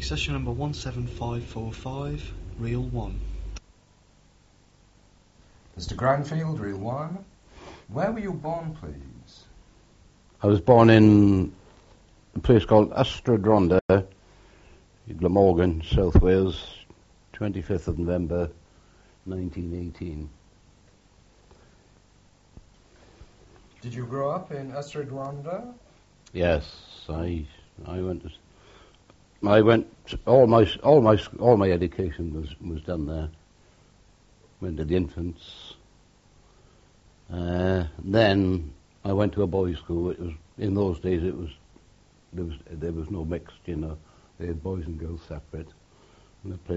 session number 17545, reel 1. Mr. Granfield, reel 1. Where were you born, please? I was born in a place called Ystrad Rhondda, Glamorgan, South Wales, 25th of November, 1918. Did you grow up in Ystrad Rhondda? Yes, I went. All my education was done there. Went to the infants. Then I went to a boys' school. It was in those days. There was no mixed. You know, they had boys and girls separate. And there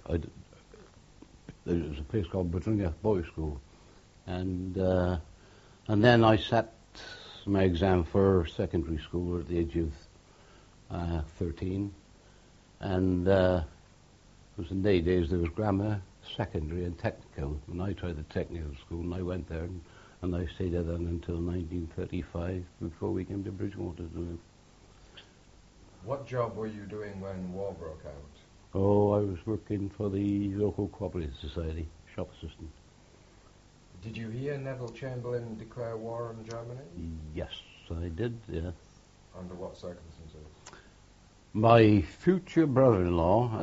was a place called Bradringath Boys' School, and then I sat my exam for secondary school at the age of 13, and it was in the days there was grammar, secondary and technical, and I tried the technical school, and I went there, and I stayed there then until 1935, before we came to Bridgewater to live. What job were you doing when war broke out? Oh, I was working for the local cooperative society, shop assistant. Did you hear Neville Chamberlain declare war on Germany? Yes, I did, yeah. Under what circumstances? My future brother-in-law,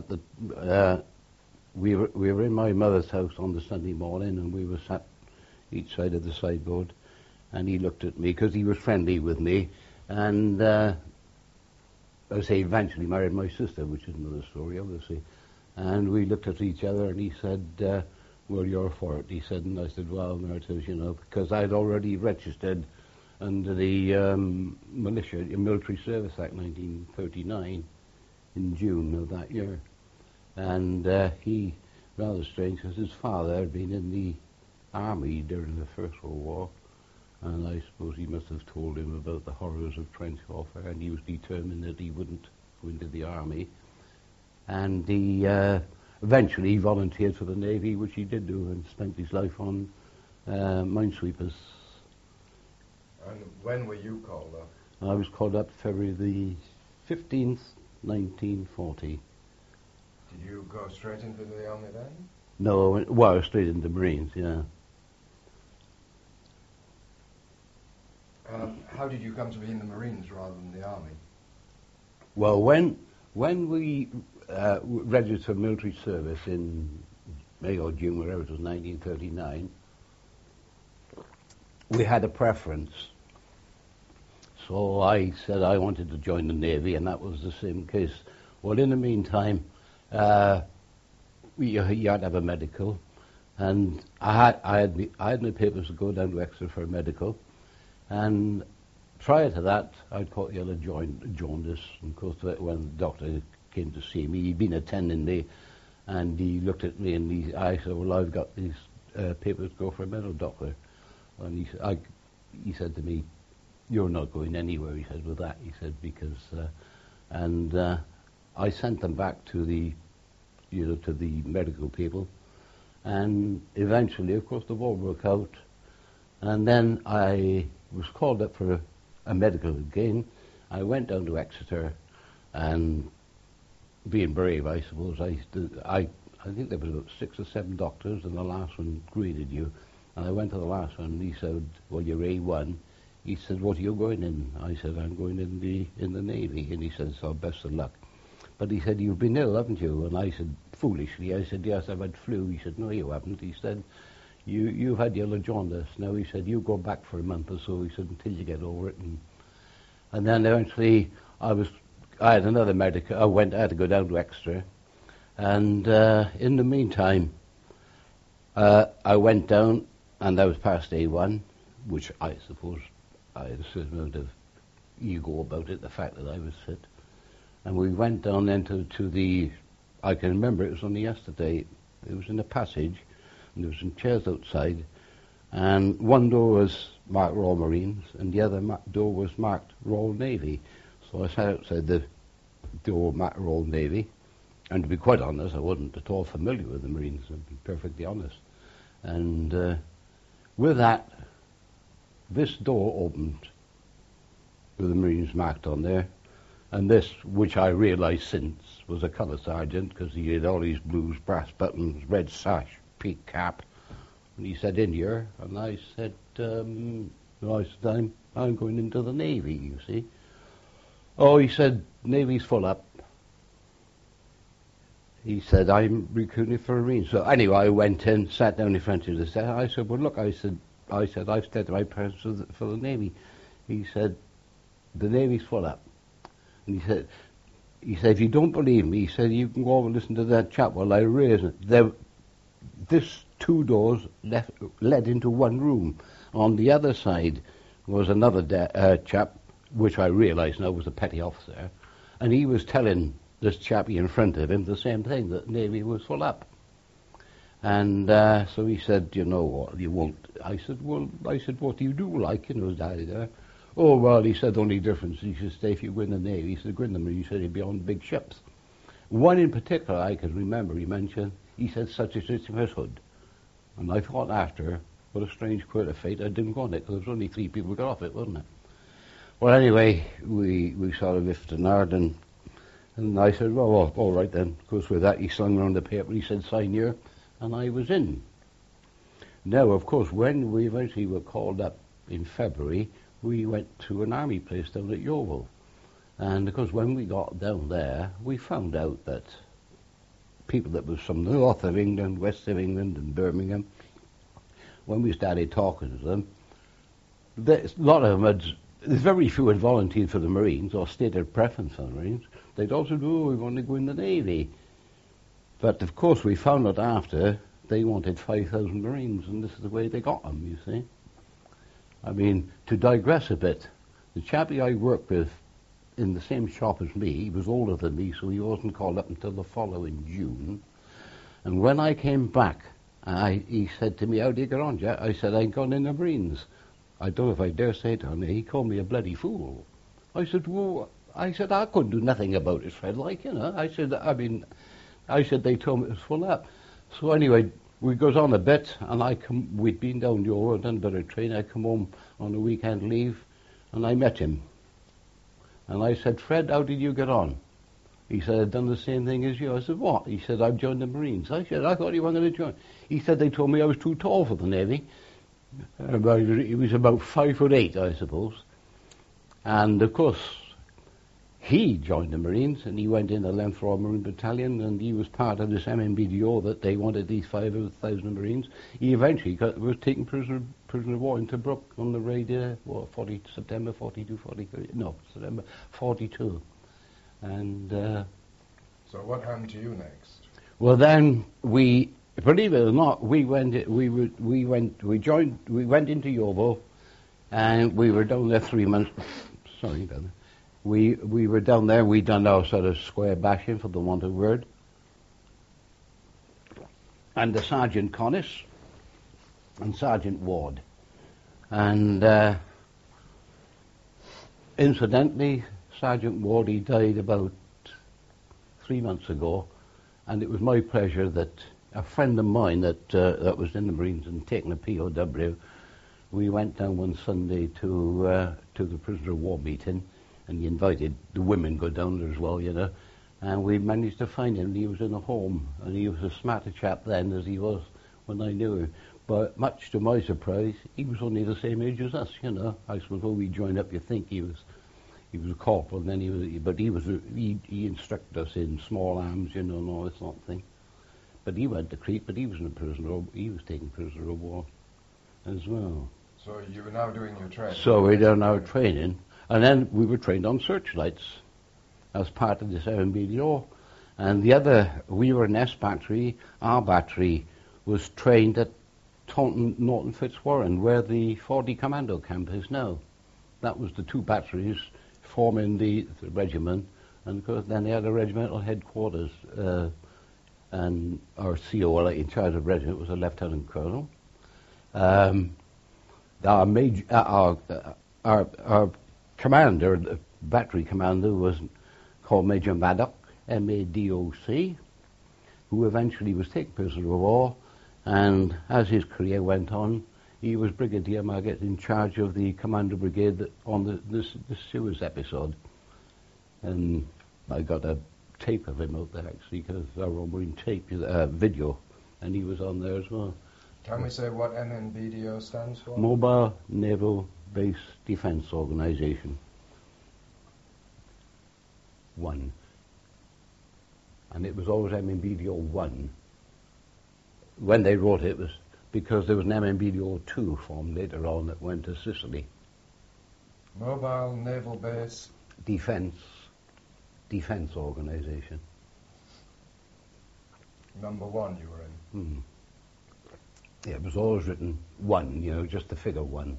we were in my mother's house on the Sunday morning, and we were sat each side of the sideboard, and he looked at me, because he was friendly with me, and I say eventually married my sister, which is another story, obviously. And we looked at each other, and he said, well, you're for it. He said, and I said, well, Emeritus, you know, because I'd already registered under the Military Service Act 1939 in June of that year. And he, rather strange, because his father had been in the army during the First World War, and I suppose he must have told him about the horrors of trench warfare, and he was determined that he wouldn't go into the army. And he eventually volunteered for the Navy, which he did do, and spent his life on minesweepers. And when were you called up? I was called up February the 15th, 1940. Did you go straight into the army then? No, well, straight into Marines, yeah. How did you come to be in the Marines rather than the army? Well, when we registered for military service in May or June, wherever it was, 1939, we had a preference. So I said I wanted to join the Navy, and that was the same case. Well, in the meantime, you had to have a medical, and I had my papers to go down to Exeter for a medical, and prior to that, I'd caught the other jaundice, and of course, when the doctor came to see me, he'd been attending me, and he looked at me, and I said, well, I've got these papers to go for a medical doctor. And he said to me, you're not going anywhere, he said, with that. He said, because, I sent them back to the medical people, and eventually, of course, the war broke out, and then I was called up for a medical again. I went down to Exeter, and being brave, I suppose, I think there was about 6 or 7 doctors, and the last one graded you. And I went to the last one, and he said, well, you're A1. He said, what are you going in? I said, I'm going in the Navy. And he said, so best of luck. But he said, you've been ill, haven't you? And I said, foolishly, I said, yes, I've had flu. He said, no, you haven't. He said, you've had yellow jaundice. Now, he said, you go back for a month or so, he said, until you get over it. And then eventually, I had another medical. I had to go down to Exeter. And in the meantime, I went down, and I was past A1, which I suppose I had a certain amount of ego about it, the fact that I was fit. And we went down then to the, I can remember it was only yesterday, it was in a passage, and there were some chairs outside, and one door was marked Royal Marines, and the other door was marked Royal Navy. So I sat outside the door marked Royal Navy, and to be quite honest, I wasn't at all familiar with the Marines, to be perfectly honest. And with that, this door opened with the Marines marked on there, And this, which I realised since, was a colour sergeant, because he had all these blues, brass buttons, red sash, peak cap. And he said, in here, and I said, I'm going into the Navy, you see. Oh, he said, Navy's full up. He said, I'm recruiting for a Marine. So anyway, I went in, sat down in front of the set. I said, well, look, I said, I've stated my preference for the Navy. He said, the Navy's full up. And he said, if you don't believe me, he said, you can go over and listen to that chap while I raise it. This 2 doors led into one room. On the other side was another chap, which I realised now was a petty officer, and he was telling this chappie in front of him the same thing, that Navy was full up. And so he said, you know what, you won't. I said, what do you do like? You know, Daddy there. Oh, well, he said, the only difference, he said, stay if you go in the Navy. He said, go in the Marine. He said, he'd be on big ships. One in particular I can remember, he mentioned, he said, such a Miss Hood. And I thought after, what a strange quirk of fate, I didn't go on it, because there was only 3 people who got off it, wasn't it? Well, anyway, we sort of ifted and hard, and I said, well, all right then. Of course, with that, he slung around the paper, he said, sign here, and I was in. Now, of course, when we eventually were called up in February, we went to an army place down at Yeovil. And of course, when we got down there, we found out that people that was from the north of England, west of England, and Birmingham, when we started talking to them, a lot of them there's very few had volunteered for the Marines or stated preference for the Marines. They'd also do, we want to go in the Navy. But of course, we found out after they wanted 5,000 Marines, and this is the way they got them, you see. I mean, to digress a bit, the chappie I worked with in the same shop as me, he was older than me, so he wasn't called up until the following June. And when I came back, he said to me, how do you get on, Jack? I said, I've gone in the Marines. I don't know if I dare say it on there. He called me a bloody fool. I said, well, I couldn't do nothing about it, Fred, like, you know. I said, they told me it was full up. So anyway, we goes on a bit, and we'd been down Yeovil, done a bit of training. I come home on a weekend leave, and I met him. And I said, Fred, how did you get on? He said, I've done the same thing as you. I said, what? He said, I've joined the Marines. I said, I thought you weren't going to join. He said, they told me I was too tall for the Navy. He was about 5'8", I suppose. And of course, he joined the Marines, and he went in the 11th Royal Marine Battalion, and he was part of this MMBDO that they wanted these 5,000 Marines. He eventually was taken prisoner of war in Tobruk on the raid, September 42, 43, no, September 42. And so what happened to you next? well, then believe it or not, we went into Yeovil, and we were down there 3 months. Sorry about that. We were down there. We done our sort of square bashing, for the want of a word. And the Sergeant Connis and Sergeant Ward, and incidentally, Sergeant Ward, he died about 3 months ago, and it was my pleasure that a friend of mine that was in the Marines and taken a POW, we went down one Sunday to the prisoner of war meeting, and he invited the women go down there as well, you know, and we managed to find him. He was in a home, and he was a smarter chap then as he was when I knew him. But much to my surprise, he was only the same age as us, you know. I suppose when we joined up, you think he was a corporal, and then he instructed us in small arms, you know, and all this sort of thing. But he went to Crete, but he was he was taken prisoner of war as well. So you were now doing your training? So we done our training, and then we were trained on searchlights as part of this MBDO. And we were an S battery. Our battery was trained at Taunton, Norton Fitzwarren, where the 40 Commando camp is now. That was the 2 batteries forming the regiment, and of course then they had a regimental headquarters, and our CO in charge of the regiment was a lieutenant colonel. Our commander, the battery commander, was called Major Maddock, M-A-D-O-C, who eventually was taken prisoner of war, and as his career went on, he was Brigadier Maggot in charge of the Commando Brigade on the Suez episode. And I got a tape of him out there, actually, because our Royal Marine tape, video, and he was on there as well. Can we say what MNBDO stands for? Mobile Naval Base Defense Organization. 1. And it was always MNBDO 1. When they wrote it, it was because there was an MNBDO 2 formed later on that went to Sicily. Mobile Naval Base Defense Organization. number 1 you were in. Yeah, it was always written 1, just the figure 1.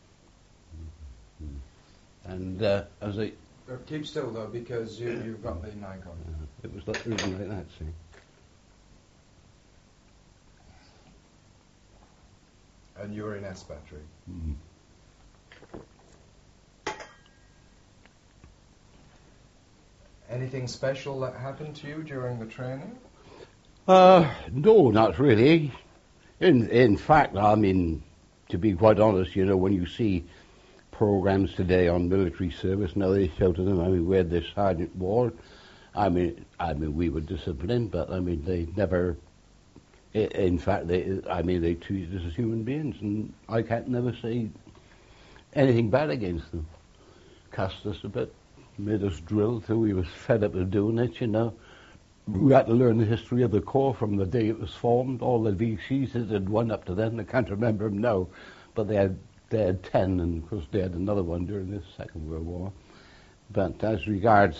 And as I... Keep still though, because you've got the mic on. It was written like that, see. And you were in S Battery. Anything special that happened to you during the training? No, not really. In fact, I mean, to be quite honest, when you see programs today on military service, now they shout to them, I mean, we had this Sergeant Ward. I mean, we were disciplined, but I mean, they never. In fact, they treated us as human beings, and I can't never say anything bad against them. Cussed us a bit, made us drill till we was fed up of doing it, We had to learn the history of the Corps from the day it was formed. All the VCs that had one up to then, I can't remember them now, but they had 10, and of course they had another one during the Second World War. But as regards,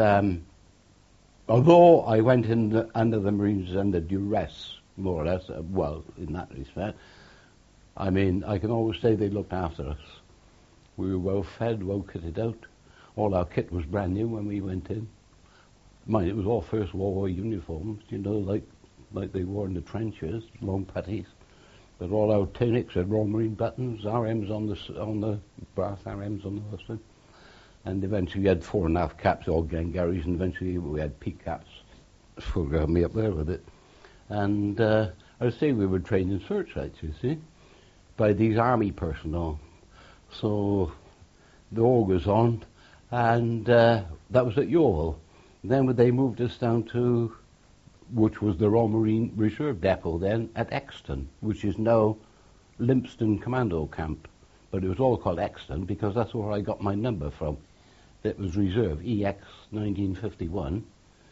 although I went in under the Marines under duress, more or less, in that respect, I mean, I can always say they looked after us. We were well fed, well kitted out. All our kit was brand new when we went in. Mind, it was all First World War uniforms, like they wore in the trenches, long puttees. But all our tunics had Royal Marine buttons, RMs on the brass RMs on the hood. And eventually we had 4.5 caps, all Glengarries, and eventually we had peak caps. Full got me up there with it. And I say we were trained in searchlights, you see, by these army personnel. So the war goes on, and that was at Yeovil. Then they moved us down to, which was the Royal Marine Reserve Depot then, at Exton, which is now Lympstone Commando Camp. But it was all called Exton because that's where I got my number from. It was Reserve, EX 1951,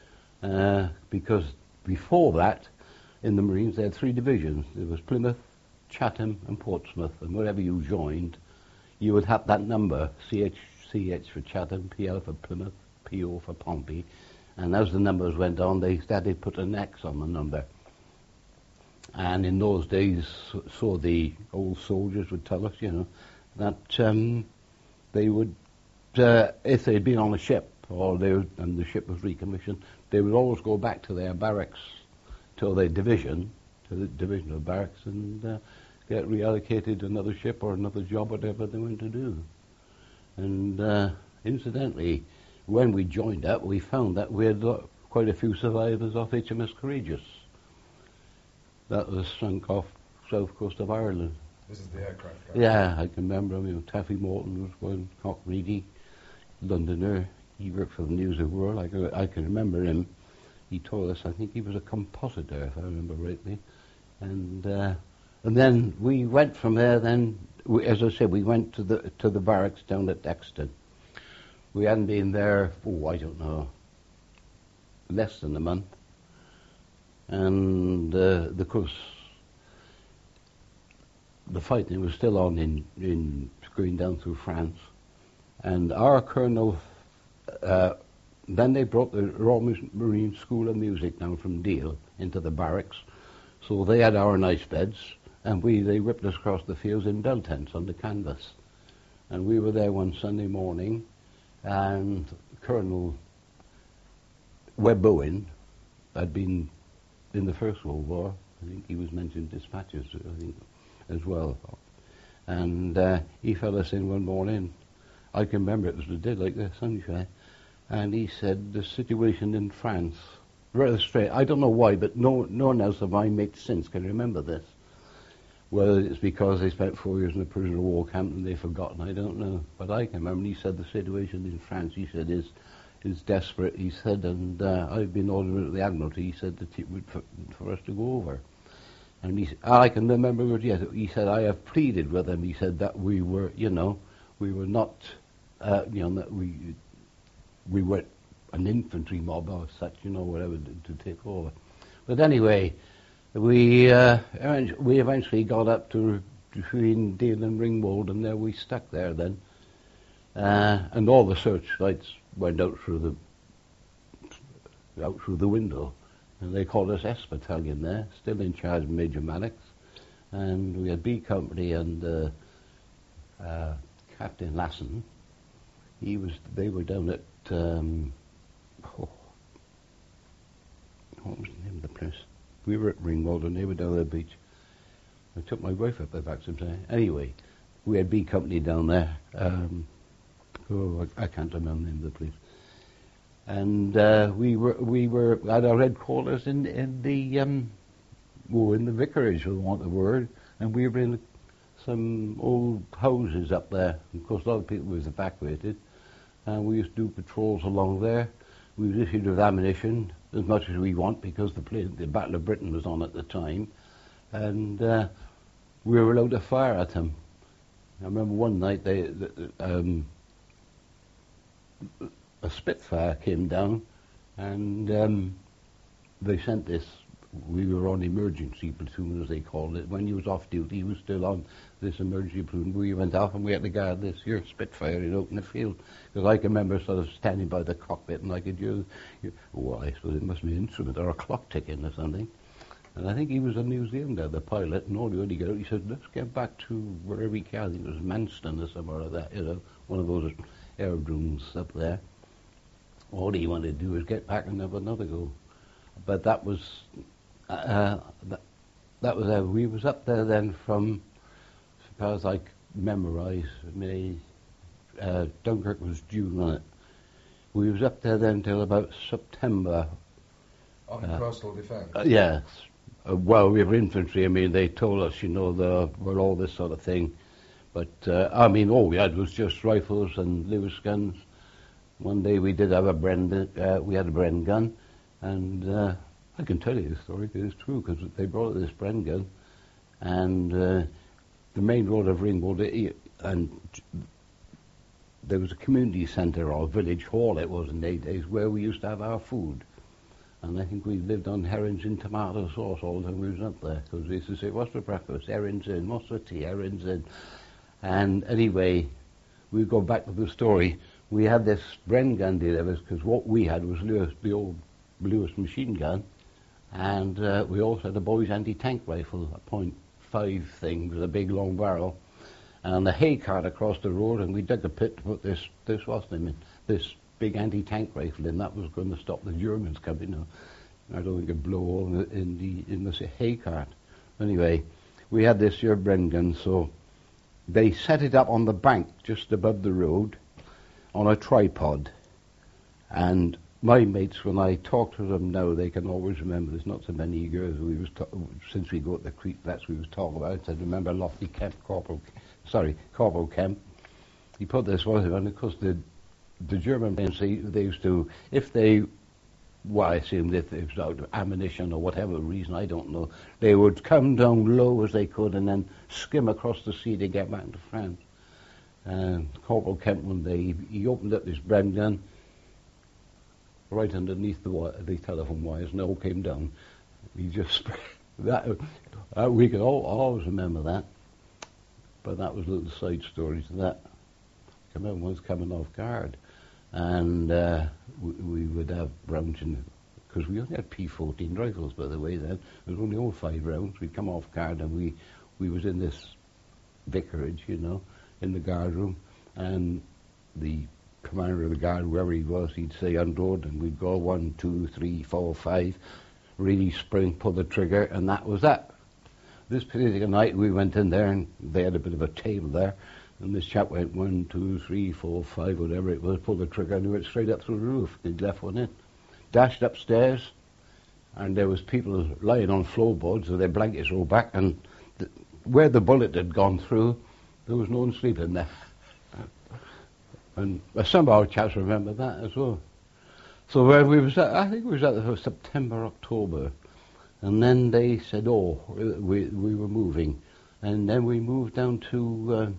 because before that, in the Marines, they had 3 divisions. There was Plymouth, Chatham, and Portsmouth, and wherever you joined, you would have that number, CH for Chatham, PL for Plymouth, PO for Pompey, and as the numbers went on, they started putting an X on the number. And in those days, so the old soldiers would tell us, that they would, if they'd been on a ship, and the ship was recommissioned, they would always go back to their barracks, to the divisional barracks, and get reallocated to another ship or another job, whatever they went to do. And incidentally, when we joined up, we found that we had quite a few survivors off HMS Courageous. That was sunk off south coast of Ireland. This is the aircraft, right? Yeah, I can remember him. Taffy Morton was one, Cock Reedy, Londoner. He worked for the News of the World. I can remember him. He told us, I think he was a compositor, if I remember rightly. And then we went from there. Then, as I said, we went to the barracks down at Exton. We hadn't been there for, I don't know, less than a month. And of course, the fighting was still on in going down through France. And our colonel, then they brought the Royal Marine School of Music down from Deal into the barracks. So they had our nice beds, and they whipped us across the fields in bell tents on the canvas. And we were there one Sunday morning, and Colonel Webb Owen had been in the First World War. I think he was mentioned dispatches, I think, as well. And he fell us in one morning. I can remember it was a day like the sunshine. And he said, the situation in France, rather straight, I don't know why, but no one else of my mates since can remember this. Whether it's because they spent 4 years in a prisoner of war camp and they've forgotten, I don't know. But I can remember, he said the situation in France, he said, is is desperate, he said, and I've been ordering at the Admiralty, he said, that it would for us to go over. And I can remember it, yes, he said, I have pleaded with him, he said, that we were, we were not, that we were an infantry mob or such, whatever, to take over. But anyway, we eventually got up to between Deal and Ringwold, and there we stuck there then. And all the searchlights went out through the window, and they called us S Battalion there, still in charge of Major Mannix, and we had B Company and Captain Lassen. They were down at what was the name of the place? We were at Ringwold and they were down at the beach. I took my wife up there back sometime. Anyway, we had B Company down there. I can't remember the name of the place. And we were at our headquarters in the vicarage, for want of a word, and we were in some old houses up there. Of course, a lot of people was evacuated, and we used to do patrols along there. We was issued with ammunition as much as we want because the Battle of Britain was on at the time, and we were allowed to fire at them. I remember one night a Spitfire came down, and they sent this. We were on emergency platoon, as they called it. When he was off duty, he was still on this emergency platoon. We went off and we had to guard this here Spitfire out in the field. Because I can remember sort of standing by the cockpit and I could hear, I suppose it must be an instrument or a clock ticking or something. And I think he was a New Zealander, the pilot, and all he only got out, he said, let's get back to wherever we can. I think it was Manston or somewhere like that, one of those aerodromes up there. All he wanted to do was get back and have another go. But that was we was up there then from, as far as I memorise, Dunkirk was June on it. We was up there then till about September. On coastal defence? Yes. Well, we were infantry. I mean, they told us, we're all this sort of thing. But, all we had was just rifles and Lewis guns. One day we did have we had a Bren gun, and I can tell you the story because it's true, because they brought this Bren gun, and the main road of Ringwold, and there was a community centre or village hall, it was in the days, where we used to have our food. And I think we lived on herrings in tomato sauce all the time we was up there, because we used to say, what's for breakfast? Herrings in. What's for tea? Herrings in. And anyway, we go back to the story. We had this Bren gun delivered, because what we had was the old Lewis machine gun, and we also had a boy's anti-tank rifle, a .5 thing with a big long barrel, and the hay cart across the road, and we dug a pit to put this this big anti-tank rifle in. That was going to stop the Germans coming. I don't think it'd blow all in the hay cart. Anyway, we had this here Bren gun, so they set it up on the bank just above the road on a tripod, and my mates, when I talk to them now, they can always remember. There's not so many years since we go to the Crete flats we was talking about. I remember Lofty Kemp, Corporal Kemp. He put this one, and of course the German planes, they used to, I assumed if it was out of ammunition or whatever reason, I don't know, they would come down low as they could and then skim across the sea to get back to France. And Corporal Kemp one day, he opened up this Bren gun right underneath the telephone wires, and it all came down. He just spread that. We could always remember that. But that was a little side story to that. I remember once coming off guard, and we would have rounds because we only had P14 rifles, by the way. Then there was only all 5 rounds. We'd come off guard, and we was in this vicarage, in the guard room, and the commander of the guard, whoever he was, he'd say unload, and we'd go 1, 2, 3, 4, 5, really spring, pull the trigger, and that was that. This particular night we went in there, and they had a bit of a table there, and this chap went 1, 2, 3, 4, 5, whatever it was, pulled the trigger, and he went straight up through the roof. He'd left one in, dashed upstairs, and there was people lying on floorboards with their blankets rolled back, and where the bullet had gone through, there was no one sleeping there. And some of our chaps remember that as well. So where we was at, I think we was at the September, October, and then they said, oh, we were moving, and then we moved down to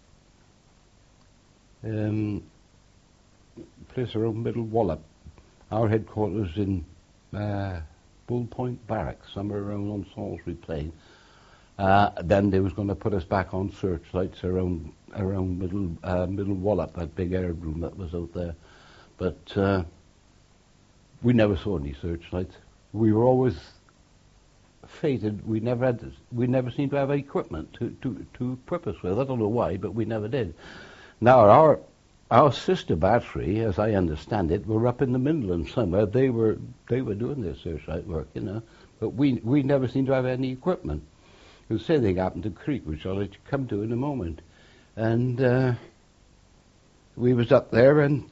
a place around Middle Wallop. Our headquarters in Bull Point Barracks, somewhere around on Salisbury Plain. Then they was going to put us back on searchlights around Middle Wallop, that big aerodrome that was out there. But we never saw any searchlights. We were always fated. We never seemed to have equipment to equip us with. I don't know why, but we never did. Now our sister battery, as I understand it, were up in the Midlands somewhere. They were doing their searchlight work, you know, but we never seemed to have any equipment. The same thing happened to Creek, which I'll let you come to in a moment. And we was up there, and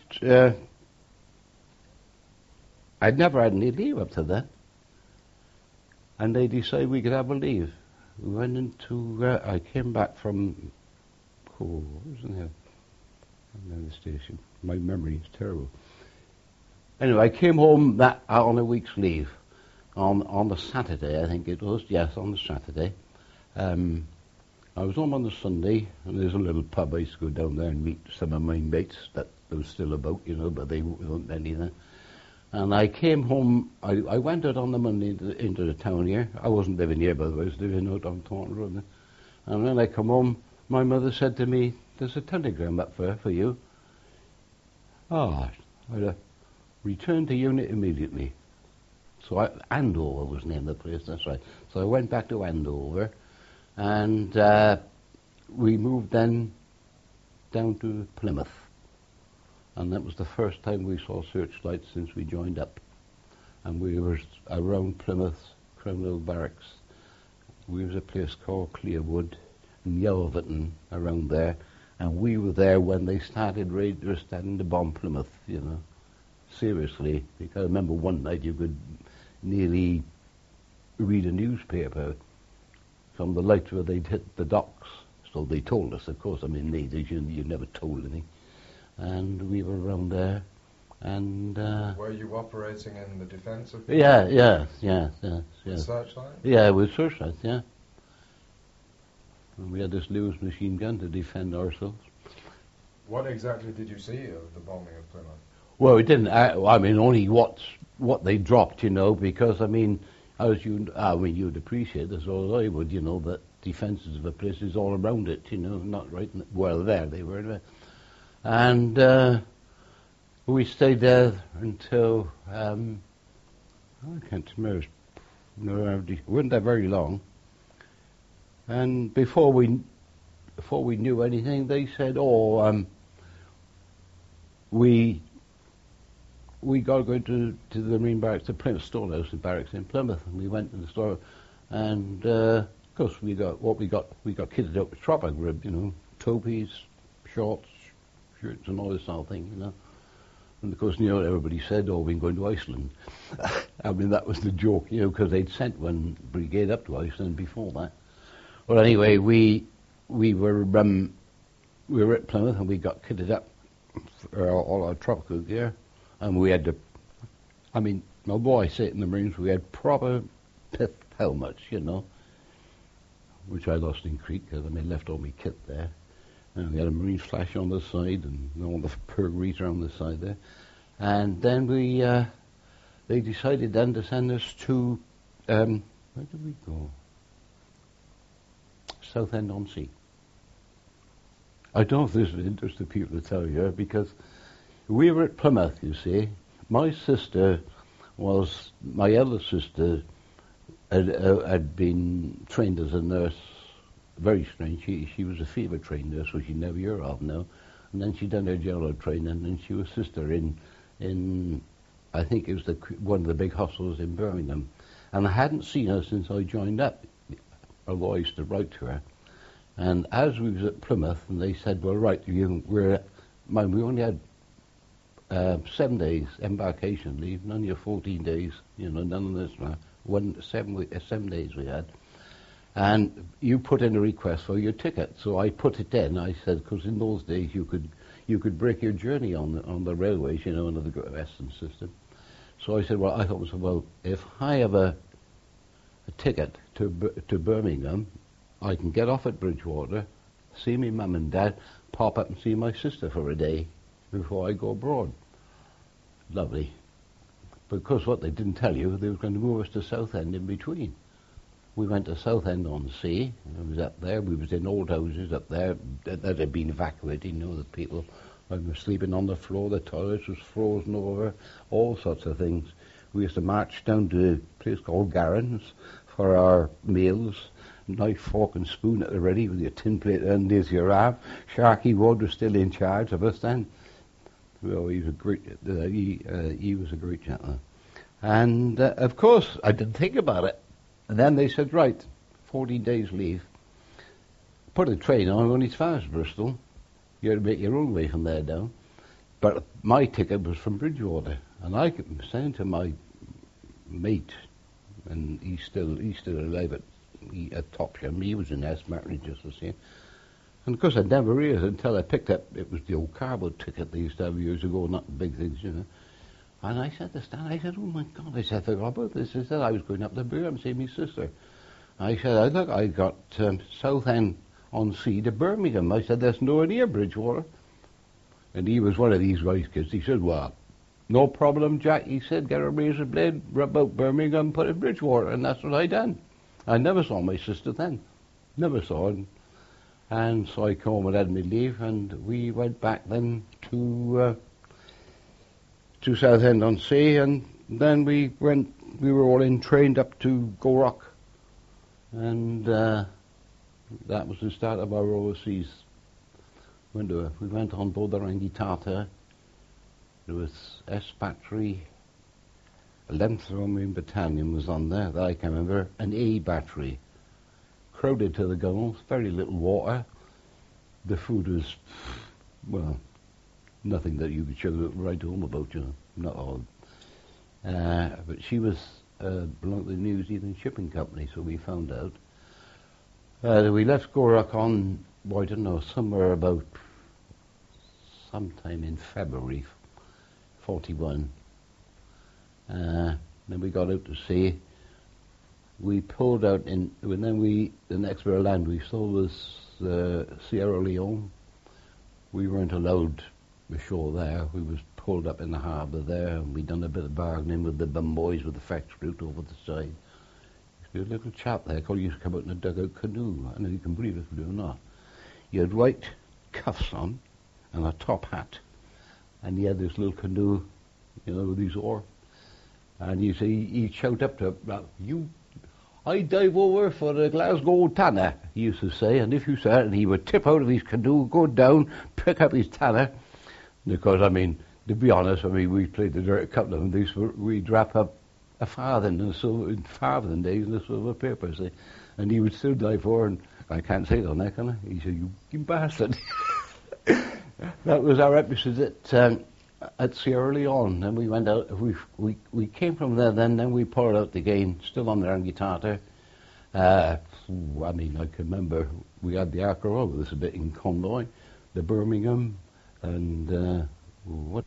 I'd never had any leave up to then. And they decided we could have a leave. We went into, I came back from, what was in here? The station. My memory is terrible. Anyway, I came home on a week's leave, on the Saturday, I think it was. Yes, on the Saturday. I was home on the Sunday, and there's a little pub. I used to go down there and meet some of my mates that was still about, you know, but they weren't many then. And I came home. I went out on the Monday into the town here. I wasn't living here, by the way. I was living out on Taunton Road. And when I come home, my mother said to me, "There's a telegram up there for you." I returned to unit immediately. So Andover was the name of the place, that's right. So I went back to Andover, and we moved then down to Plymouth. And that was the first time we saw searchlights since we joined up. And we were around Plymouth, Criminal Barracks. We was a place called Clearwood, in Yelverton, around there. And we were there when they started starting to bomb Plymouth, you know. Seriously. Because I remember one night you could nearly read a newspaper from the light where they'd hit the docks. So they told us, of course. I mean, you never told anything. And we were around there. And were you operating in the defence of? Yeah. Searchlight? Yeah, with searchlights, yeah. And we had this Lewis machine gun to defend ourselves. What exactly did you see of the bombing of Plymouth? Well, we didn't. I mean, only what they dropped, you know, because I mean, you'd appreciate this, or I would, you know, that defences of a place is all around it, you know, not right. Well, there they were, and we stayed there until I can't remember. No, we weren't there very long. And before we knew anything, they said, we got to go to the Marine Barracks, the Plymouth Storehouse and Barracks in Plymouth, and we went to the store, and of course we got kitted up with trapper grip, you know, topies, shorts, shirts, and all this sort of thing, you know. And of course, you know, everybody said, we're going to Iceland. I mean, that was the joke, you know, because they'd sent one brigade up to Iceland before that. Well, anyway, we were at Plymouth, and we got kitted up for all our tropical gear, and we had although I say it in the Marines, we had proper pith helmets, you know, which I lost in Crete because I left all my kit there, and we had a Marine flash on the side and all the purgeries around the side there, and then they decided then to send us to where did we go? Southend-on-Sea. I don't know if this is interesting people to tell you, because we were at Plymouth, you see. My eldest sister had been trained as a nurse, very strange. She was a fever-trained nurse, which you never hear of now. And then she done her general training, and she was sister in I think it was one of the big hospitals in Birmingham. And I hadn't seen her since I joined up, although I used to write to her. And as we was at Plymouth, and they said, well, right, we only had 7 days embarkation leave, none of your 14 days, you know, none of this, 7 days we had. And you put in a request for your ticket. So I put it in. I said, because in those days you could break your journey on the railways, you know, under the Western system. So I said, well, I thought, well, if I have a ticket to Birmingham, I can get off at Bridgewater, see me mum and dad, pop up and see my sister for a day before I go abroad. Lovely. Because what they didn't tell you, they were going to move us to Southend in between. We went to Southend-on-Sea. I was up there. We was in old houses up there that had been evacuated. You know, the people were sleeping on the floor. The toilets was frozen over. All sorts of things. We used to march down to a place called Garren's for our meals. Knife, fork and spoon at the ready with your tin plate and there's your wrap. Sharky Ward was still in charge of us then. Well, he was a great. He was a great gentleman. And of course, I didn't think about it. And then they said, right, 14 days leave. Put a train on, only as far as Bristol. You had to make your own way from there down. But my ticket was from Bridgewater. And I was saying to my mate, and he's still alive at Topsham. He was in Esmartry just the same. And of course I'd never realised until I picked up, it was the old cardboard ticket they used to have years ago, not the big things, you know. And I said to Stan, I said, oh my God, I said, I forgot about this. I said, I was going up to Birmingham to see my sister. I said, look, I got Southend-on-Sea to Birmingham. I said, there's nowhere near Bridgewater. And he was one of these wise kids. He said, well, no problem, Jack. He said, get a razor blade, rub out Birmingham, put it in Bridgewater. And that's what I done. I never saw my sister then. Never saw her. And so I came home and had me leave, and we went back then to Southend-on-Sea, and then we were all trained up to Gourock, and that was the start of our overseas. We went on board the Rangitata. There was S Battery, 11th Romanian Battalion was on there, that I can remember, an A Battery. Crowded to the gunnels, very little water. The food was, well, nothing that you could show right home about, you know, not all. But she was belonged to the New Zealand Shipping Company, so we found out. We left Gourock on, well, I don't know, somewhere about sometime in February 41. Then we got out to sea. We pulled out and then the next bit of land we saw was Sierra Leone. We weren't allowed ashore there. We was pulled up in the harbour there, and we'd done a bit of bargaining with the bum boys with the fetch route over the side. There was a little chap there called used to come out in a dugout canoe. I know you can believe it or not. He had white cuffs on and a top hat, and he had this little canoe, you know, with his oar. And you see, he'd shout up to him, I dive over for the Glasgow tanner, he used to say, and if you said it, and he would tip out of his canoe, go down, pick up his tanner, because, I mean, to be honest, I mean, we played the dirt a couple of them, we'd wrap up a farthing in farthing days in the silver paper, see, and he would still dive for, and I can't say it on there, can I? He said, you bastard. That was our episode at Sierra Leone, and we went out. We came from there. Then we poured out again, still on the Rangitata. I mean, I can remember we had the Ark with us a bit in Convoy, the Birmingham, and what